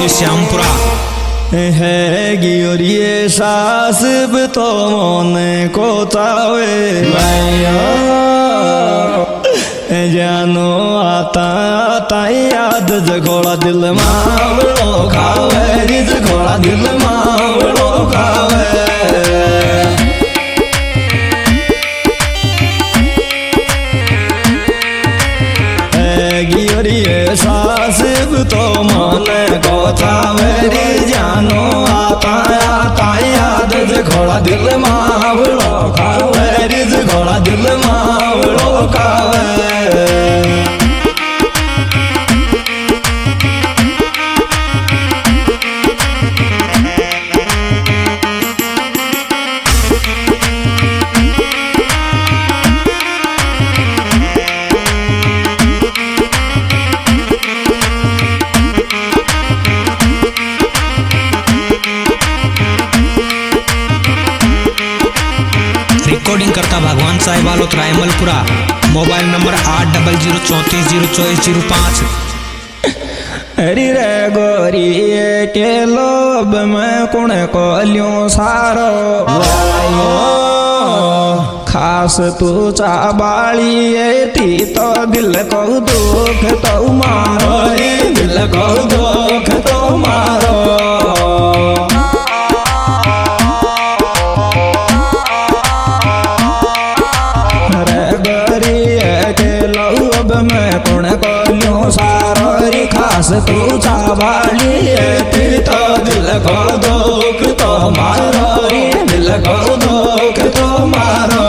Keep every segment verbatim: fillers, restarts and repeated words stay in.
श्यामपुरा है गियोरिए सास तो मोने को चावे भैया जानो आता आता याद जगोड़ा दिल मावड़ो खावे रिज घोड़ा दिल मावड़ो खावे गियोरिए सास तो मोने को चावे रे जानो आता आता याद जगोड़ा दिल मावड़ो खावे रिज घोड़ा दिल मावड़ो खावे रिकॉर्डिंग करता भगवान साहिब वालों रायमलपुरा। मोबाइल नंबर आठ डबल जीरो चौंतीस जीरो चौबीस जीरो पाँच। हरी रे गोरी के लोभ में कुण को लियो सारो वायो खास तू चाबाली थी तो दिल को दुख तो मारो दिल को दुख तो मारो खास तू चावाली फिर तो दिल को दुख तो मारो रे दिल को दुख तो मारो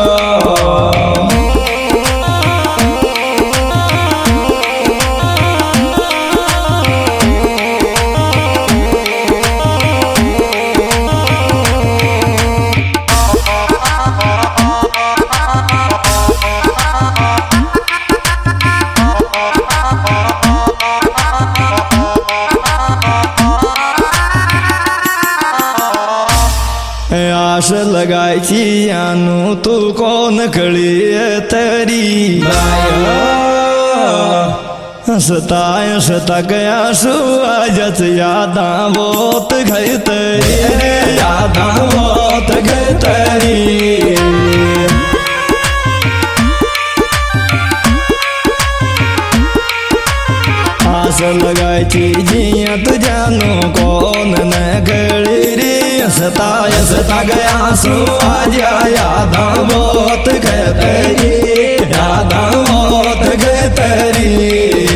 आस लगाई यानू तू कौन खड़ी तेरी हंसता हंसता गया सुज यादा बहुत गई तेरी यादा बहुत गई तेरी आस लगाई जिया तू जानू कौन न खड़ी रे हंसता हंसता गया सो आज यादा बहुत गए तेरी यादा बहुत गए तेरी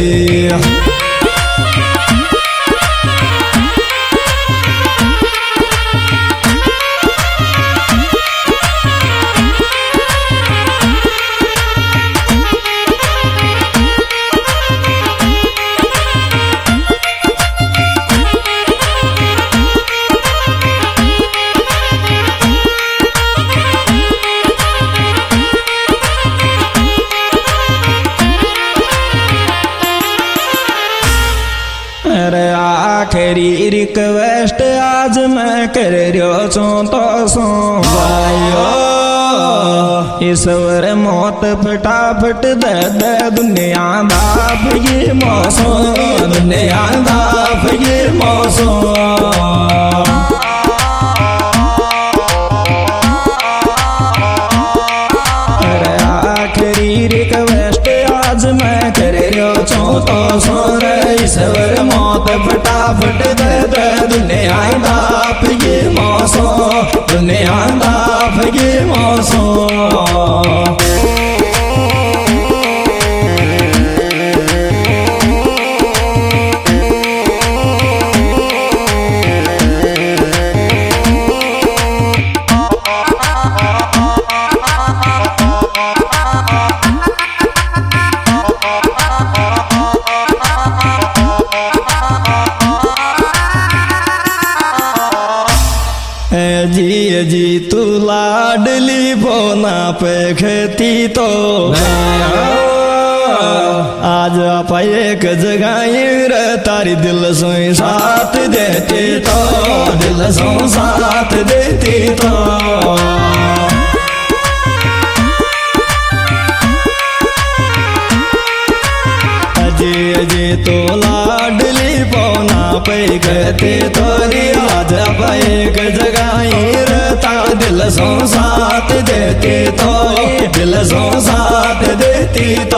आखिरी रिक्वेस्ट आज मैं कर रियो छो तो सो भाइयो ईश्वर मौत फटाफट दे दे दुनिया बाप ये मौसम दुनिया बाप ये मौसम आखिरी रिक्वेस्ट आज मैं कर रियो छो तो सो ईश्वर मौत फटाफट दे दे दुनिया बाप ये मौसम दुनिया बाप ये मौसम जी जी तू लाडली बोना पे खेती तो आज आप एक जगह तारी दिल सोई साथ देती तो दिल सो साथ देती तो अजय अजय तो लाडली पौना पे कहते तोरी आज एक जगाई रहता दिल सो साथ देती तो दिल सो साथ देती तो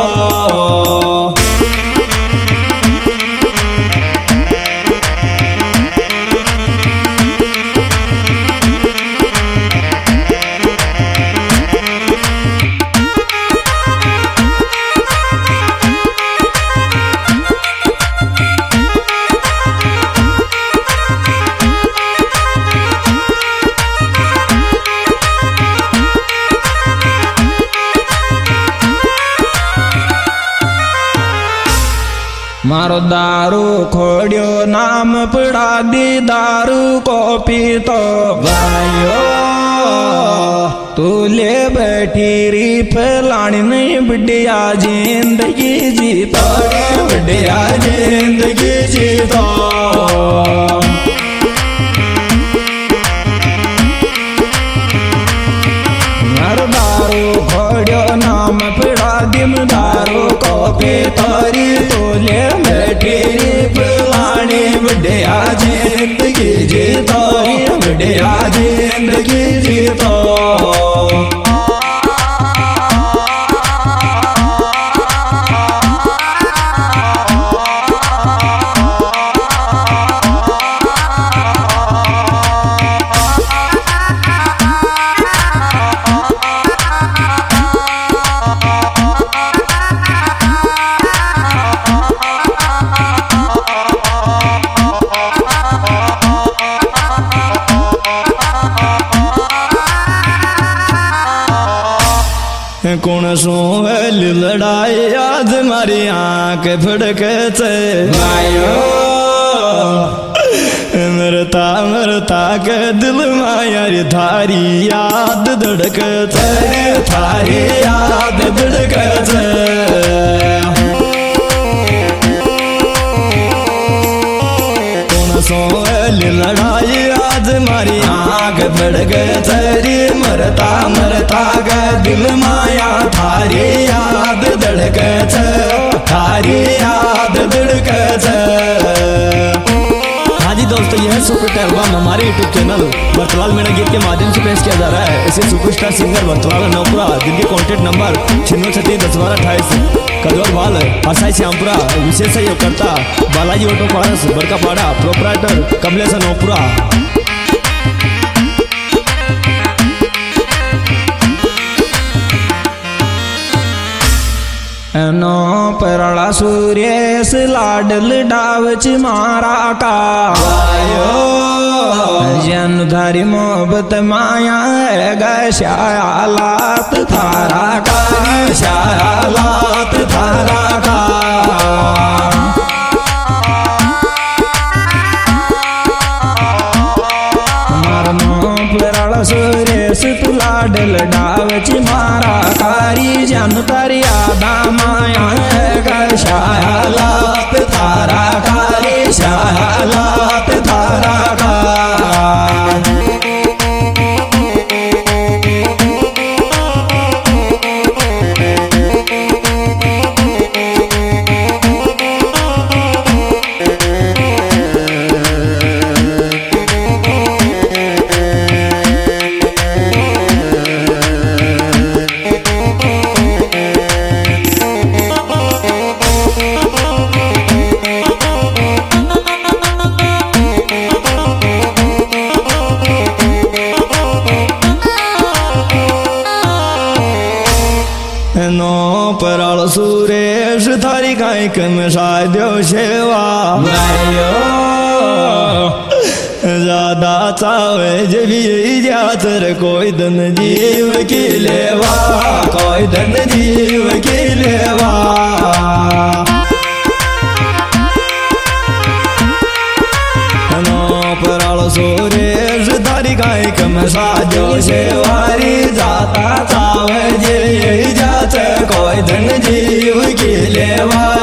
मारो दारू खोड़ियो नाम पड़ा दी दारू को पीतो भाइयो तू ले बैठी री फलानी नहीं बिटिया जिंदगी जीतो बढ़िया जिंदगी जीतो मारो दारू खोड़ियो नाम पड़ा दिम दारू को पीतो री तू ले बैठी री फलानी बढ़िया जिंदगी जीतो बढ़िया जिंदगी जीतो कौन सो लड़ाई आज मारी आंख फड़के भाइयो मरता मरता के दिल मायारी थारी याद धड़क थारी याद धड़क कौन सो लड़ाई आज मारी आंख धड़क तेरी मरता मरता के दिल माया थारी याद धड़क थारी याद धड़क दोस्तों यह सुपर एल्बम हमारे यूट्यूब चैनल वर्तलाल मीणा गीत के माध्यम से पेश किया जा रहा है। इसे सुपरस्टार सिंगर वर्तलाल नौपुरा जिनके कॉन्टेक्ट नंबर छिन्नवे छत्तीस दस बारह अट्ठाईस कदौर बाल हसाई श्यामपुरा विशेष सहयोगकर्ता बालाजी ऑटो पारस बरकापाड़ा प्रोपराइटर कमलेश नौपुरा। नो परला सूर्यस लाडल डावच मारा का जन धारी मोहब्बत माया है ग शायालात थारा का शायालात थारा का सुरेश तू लाडल डावच मारा कारी जन तारी आदा माया है ग शायालात थारा कारी शायालात थारा का पराल सुरेश थारी काई कम साध्यो सेवा ज्यादा चावे जबी जातर कोई धन जीव की लेवा कोई धन जीव की लेवा पराल सुरेश थारी काई कम साध्यो सेवारी जाता चावे जबी जातर कोई धन जीव की लेवा